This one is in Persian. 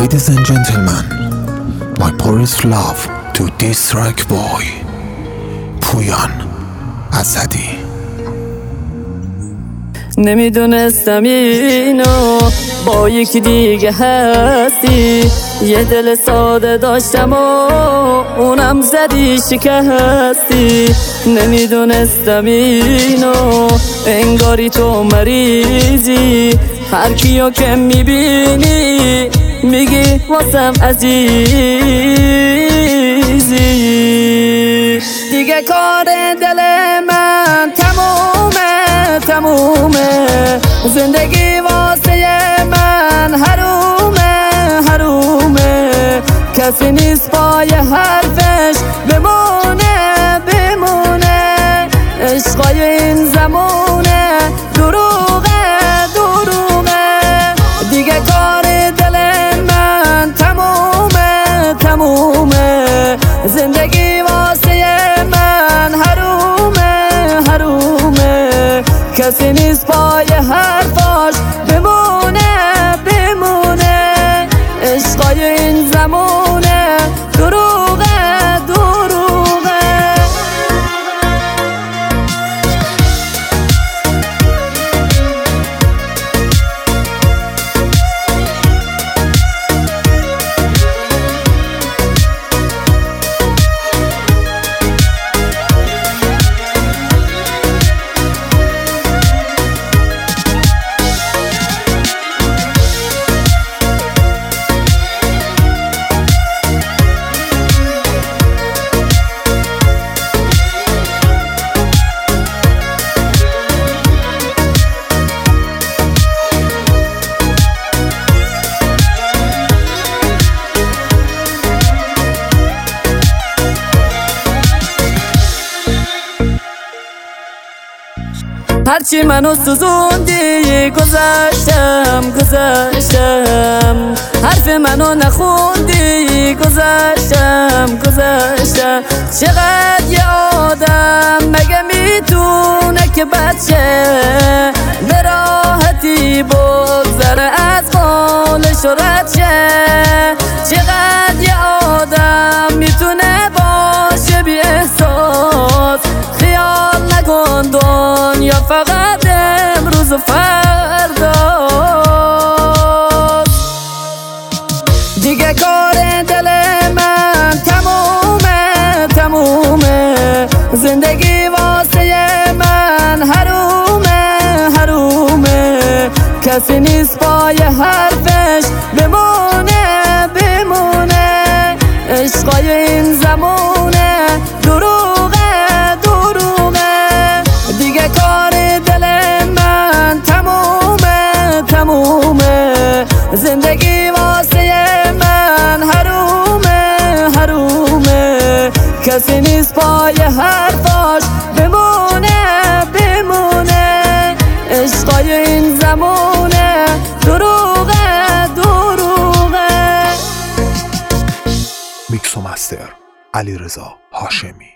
Ladies and gentlemen, my poorest love to this track boy, پویان اسدی. نمیدونستم اینو با یکی دیگه هستی، یه دل ساده داشتم و اونم زدی شکستی. نمیدونستم اینو انگاری تو مریضی، هر کیو که میبینی میگی واسم عزیزی. دیگه کار دل من تمومه، زندگی واسه من حرومه، کسی نیست پای حرفش بمونه، عشقای این زمونه دروغه. دیگه کار دل من تمومه، زندگی واسه من حرومه، کسی نیست پای حرفاش بمونه، عشقای این زمونه دروغه. هرچی منو سوزوندی گذشتم، حرف منو نخوندی گذشتم. چقدر یه آدم مگه میتونه که بچه به راحتی بگذره از قولش و ردشه؟ چقدر یه آدم میتونه باشه بی احساس؟ خیال نکن دنیا فقط امروز و فرداست. دیگه کار دل من تمومه، زندگی واسه من حرومه، کسی نیست پای حرفش بمونه، عشقای این زمونه دروغه. دیگه کار دل من تمومه، زندگی واسه من حرومه، کسی نیست پای حرفاش بمونه، عشقای این زمونه دروغه. میکس و مستر علیرضا هاشمی.